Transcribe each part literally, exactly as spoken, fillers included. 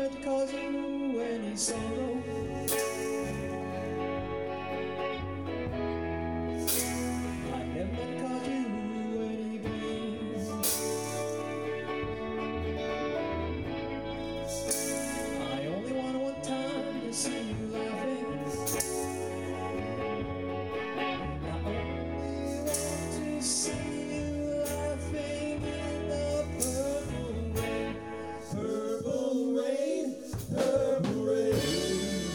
meant to cause you any sorrow. I never meant to cause you any pain. I only want one time to see you laughing. I only want to see you laughing in the purple rain. Purple rain, purple rain.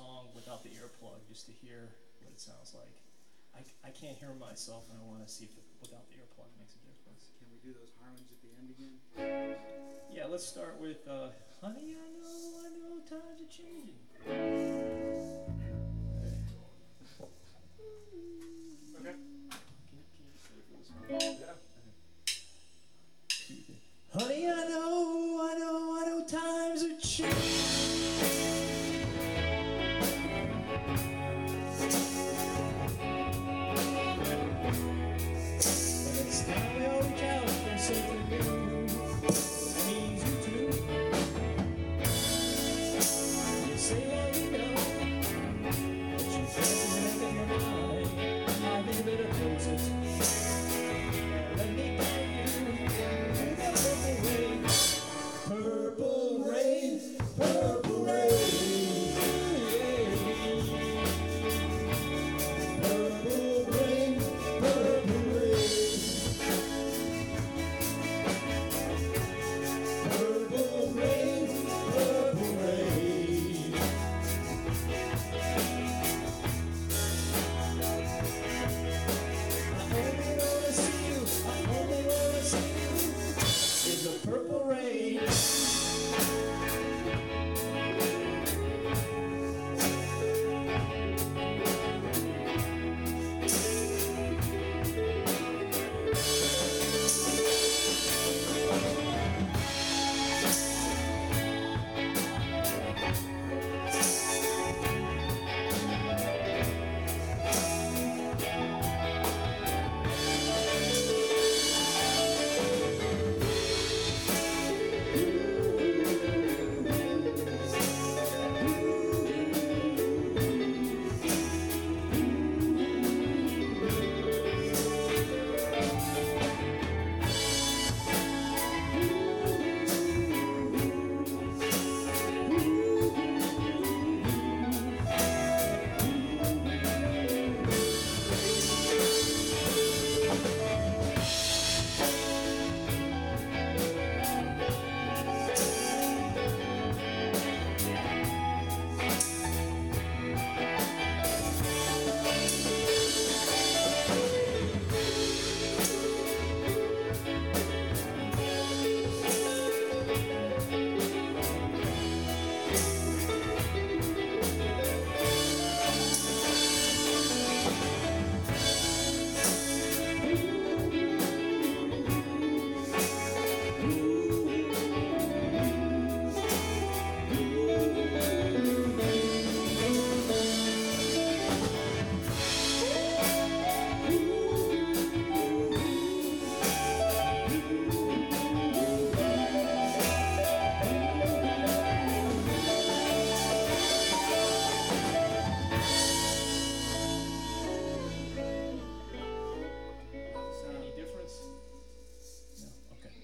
song without the earplug just to hear what it sounds like. I, I can't hear myself, and I want to see if it, without the earplug makes a difference. Can we do those harmonies at the end again? Yeah, let's start with uh, Honey, I know, I know times are changing.